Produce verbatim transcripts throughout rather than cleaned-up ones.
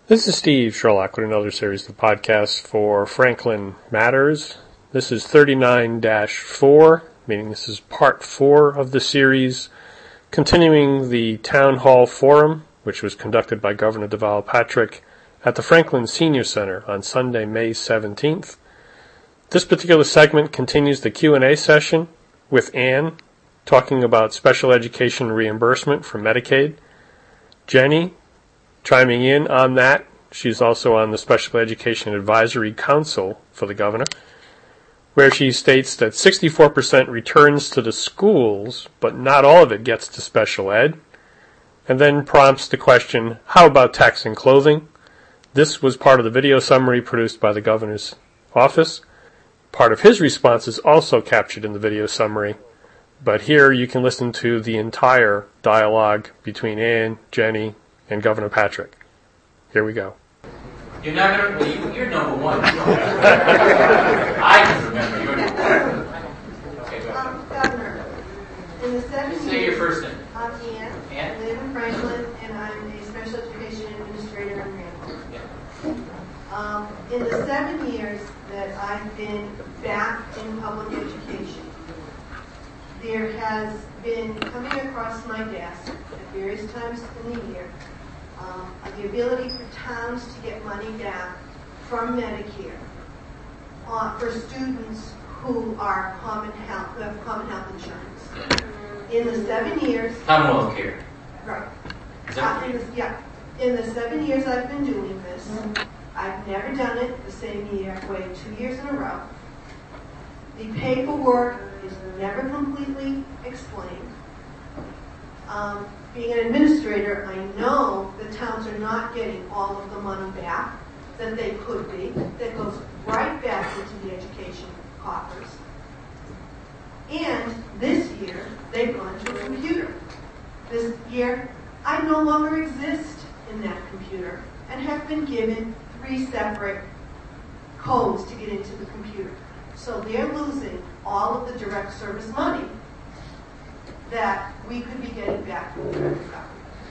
This is Steve Sherlock with another series of podcasts for Franklin Matters. This is thirty-nine dash four, meaning this is part four of the series, continuing the Town Hall Forum, which was conducted by Governor Deval Patrick at the Franklin Senior Center on Sunday, May seventeenth. This particular segment continues the Q and A session with Ann talking about special education reimbursement for Medicaid. Jenny chiming in on that. She's also on the Special Education Advisory Council for the governor, where she states that sixty-four percent returns to the schools, but not all of it gets to special ed, and then prompts the question, how about tax and clothing? This was part of the video summary produced by the governor's office. Part of his response is also captured in the video summary, but here you can listen to the entire dialogue between Ann, Jenny, and Governor Patrick. Here we go. You're not going to, well, you, you're number one. I can remember your number one. Okay, go ahead. Um, Governor, in the seventies, say your first name. I'm Ann. Ann? I live in Franklin, and I'm a special education administrator in Randall. Yeah. Um, in the seven years that I've been back in public education, there has been coming across my desk at various times in the year um, the ability for towns to get money back from Medicare uh, for students who are common health, who have common health insurance. In the seven years, Commonwealth care. right? Is that Uh, in the, yeah, in the seven years I've been doing this, I've never done it the same year, wait, two years in a row. The paperwork is never completely explained. Um, being an administrator, I know the towns are not getting all of the money back that they could be. That goes right back into the education coffers. And this year, they've gone to a computer. This year, I no longer exist in that computer and have been given three separate codes to get into the computer. So they're losing all of the direct service money that we could be getting back from the federal government.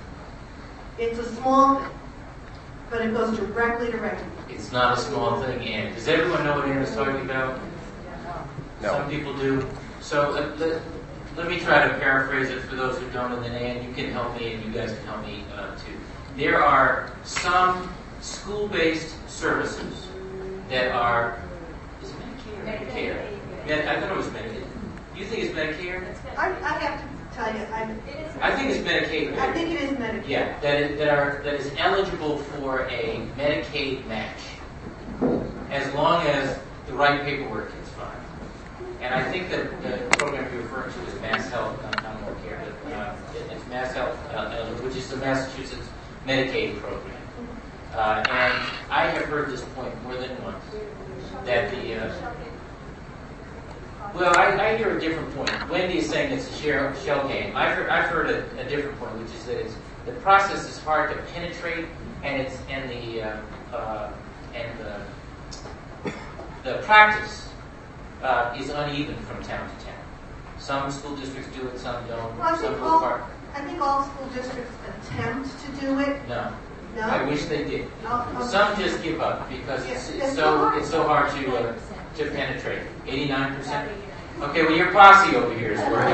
It's a small thing, but it goes directly to revenue. It's not a small thing, Ann. Does everyone know what Ann is talking about? No. Some people do. So let, let, let me try to paraphrase it for those who don't, and then Ann, you can help me, and you guys can help me uh, too. There are some school-based services that are, is it Medicare? Medicare. Yeah, I thought it was Medicaid. You think it's Medicare? I, I have to tell you, I, I think it's Medicaid. I think it is Medicare. Yeah, that is, that are that is eligible for a Medicaid match, as long as the right paperwork is filed. And I think that the program you're referring to is Mass Health, not Commonwealth Care, but uh, it's Mass Health, uh, which is the Massachusetts Medicaid program. Uh, and I have heard this point more than once that the uh, Well, I, I hear a different point. Wendy is saying it's a shell, shell game. I've heard, I've heard a, a different point, which is that it's, the process is hard to penetrate, and it's and the uh, uh, and the the practice uh, is uneven from town to town. Some school districts do it, some don't. Well, I some think go all, far. I think all school districts attempt to do it. No. No? I wish they did. Oh, okay. Some just give up because it's, Yeah, it's so it's so hard to uh, to penetrate. eighty-nine percent. Okay, well your posse over here is working.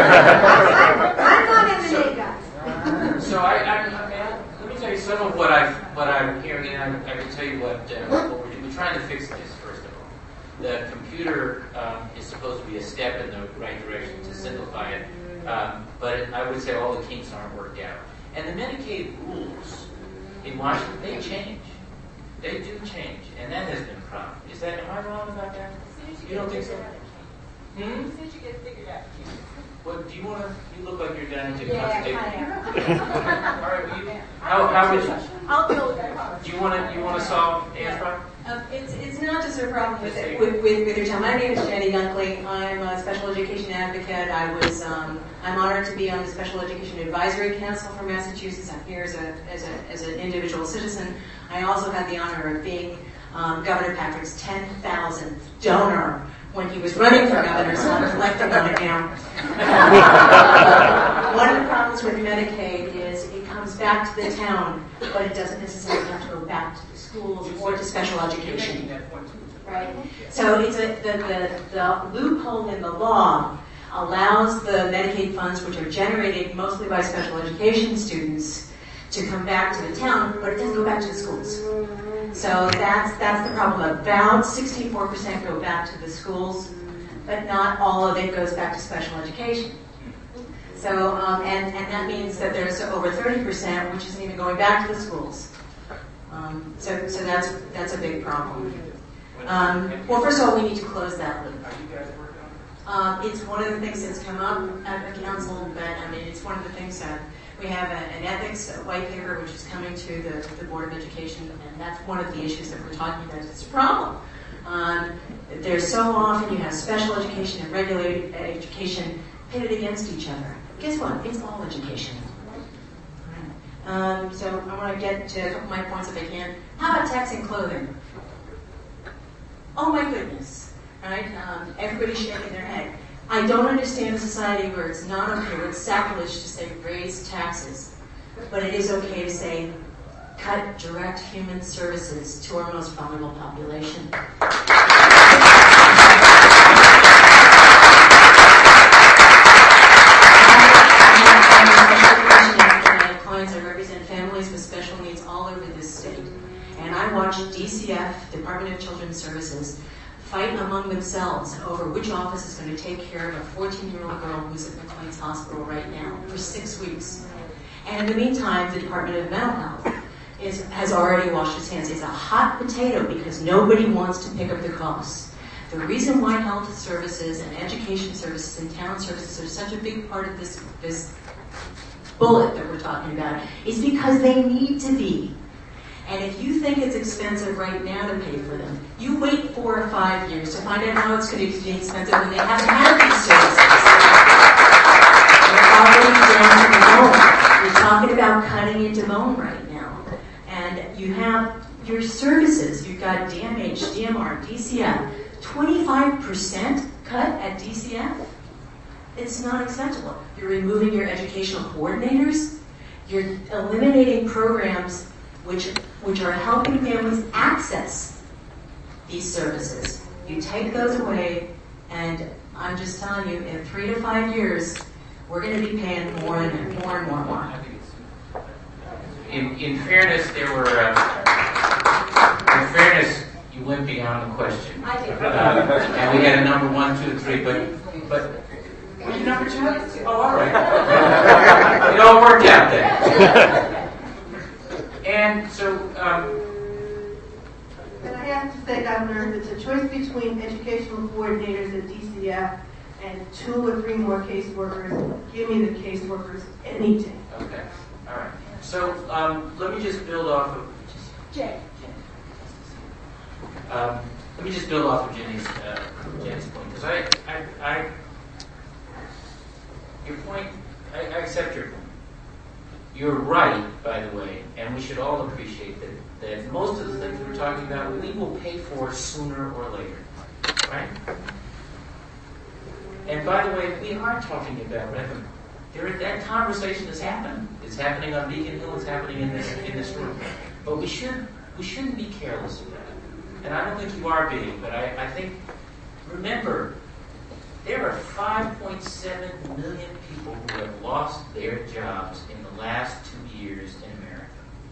I'm not M and A guys. So I, I, I mean, let me tell you some of what I what I'm hearing, and I, I can tell you what, uh, what we're doing. We're trying to fix this first of all. The computer um, is supposed to be a step in the right direction to simplify it, um, but it, I would say all the kinks aren't worked out. And the Medicaid rules in Washington, they change. They do change, and that has been a problem. Is that, am I wrong about that? You don't think so? Hmm? Since you get figured out. What, do you want to, you look like you're dying to Yeah, contradict I me. am. All right, you, how, how would you, I'll deal with that. do you want to, you want to solve Ann's problem? Um, it's, it's not just a problem with, it, with, with, with your town. My name is Jenny Dunkley. I'm a special education advocate. I was, um, I'm honored to be on the Special Education Advisory Council for Massachusetts. I'm here as, a, as, a, as an individual citizen. I also had the honor of being um, Governor Patrick's ten thousandth donor when he was running for governor, so I'm collecting on it now. One of the problems with Medicaid is it comes back to the town, but it doesn't necessarily have to go back to the schools or to special education. Right? So it's a, the, the, the loophole in the law allows the Medicaid funds, which are generated mostly by special education students, to come back to the town, but it doesn't go back to the schools. So that's that's the problem. About sixty-four percent go back to the schools, but not all of it goes back to special education. So, um, and, and that means that there's over thirty percent which isn't even going back to the schools. Um, so, so that's that's a big problem. Um, well, first of all, we need to close that loop. Um, it's one of the things that's come up at the council, but I mean, it's one of the things that we have a, an ethics white paper which is coming to the, the Board of Education, and that's one of the issues that we're talking about. It's a problem. Um, there's so often you have special education and regulated education pitted against each other. Guess what? It's all education. Um, so I want to get to a couple of my points if I can. How about taxing clothing? Oh my goodness, right? Um, everybody's shaking their head. I don't understand a society where it's not okay, where it's sacrilege to say raise taxes, but it is okay to say cut direct human services to our most vulnerable population. Clients, I represent families with special needs all over this state, and I watch D C F, Department of Children's Services, fight among themselves over which office is going to take care of a fourteen-year-old girl who's at McLean's Hospital right now for six weeks. And in the meantime, the Department of Mental Health is, has already washed its hands. It's a hot potato because nobody wants to pick up the costs. The reason why health services and education services and town services are such a big part of this, this bullet that we're talking about is because they need to be. And if you think it's expensive right now to pay for them, you wait four or five years to find out how it's going to be expensive when they haven't had these services. You're already down to the bone. You're talking about cutting into bone right now. And you have your services. You've got D M H, D M R, D C F. twenty-five percent cut at D C F? It's not acceptable. You're removing your educational coordinators. You're eliminating programs which which are helping families access these services. You take those away, and I'm just telling you, in three to five years, we're going to be paying more and more and more and more. In, in fairness, there were, uh, in fairness, you went beyond the question. I did. Uh, and we had a number one, two, three, but, but, were you number two? Oh, all right. It all worked out then. And so, um, and I have to say, Governor, it's a choice between educational coordinators at D C F and two or three more caseworkers. Give me the caseworkers any day. Okay, all right. So um, let me just build off of Jay. Um, let me just build off of Jenny's uh, Jenny's point, because I, I, I, your point, I, I accept your point. You're right, by the way, and we should all appreciate that, that most of the things we're talking about, we will pay for sooner or later, right? And by the way, we are talking about revenue. There, that conversation has happened. It's happening on Beacon Hill. It's happening in this in this room. But we should we shouldn't be careless of that. And I don't think you are being, but I, I think remember there are five point seven million people who have lost their jobs in the last two years in America.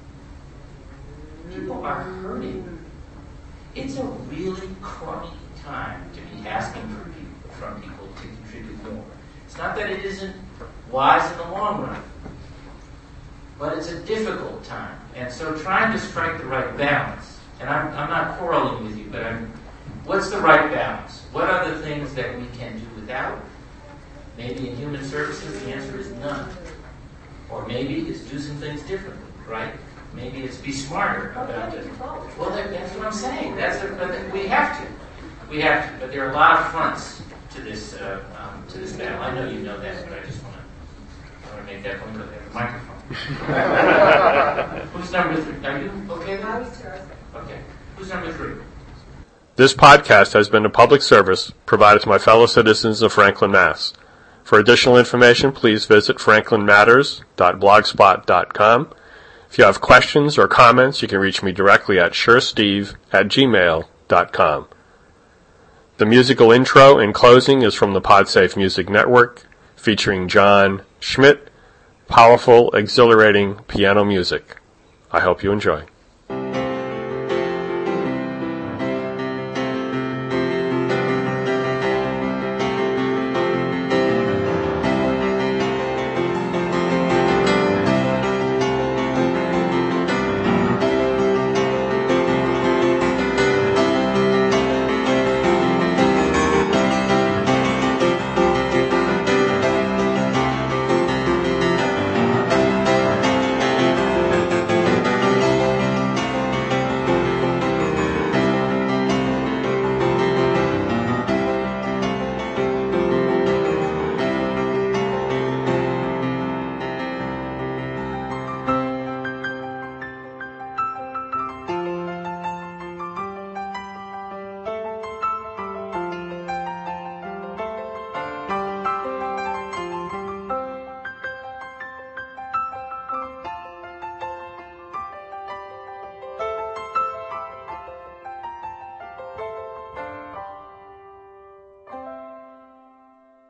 People are hurting. It's a really crummy time to be asking for people, from people to contribute more. It's not that it isn't wise in the long run, but it's a difficult time. And so trying to strike the right balance, and I'm, I'm not quarreling with you, but I'm, what's the right balance? What are the things that we can do without? Maybe in human services, the answer is none. Or maybe it's do some things differently, right? Maybe it's be smarter about it. Well, that, that's what I'm saying. That's the, but we have to. We have to. But there are a lot of fronts to this uh, um, to this battle. I know you know that, but I just want to I want to make that point because I have a microphone. Who's number three? Are you okay then? I was terrific. Okay. Who's number three? This podcast has been a public service provided to my fellow citizens of Franklin, Mass. For additional information, please visit franklin matters dot blogspot dot com. If you have questions or comments, you can reach me directly at suresteve at gmail dot com. The musical intro and closing is from the Podsafe Music Network, featuring John Schmidt, powerful, exhilarating piano music. I hope you enjoy.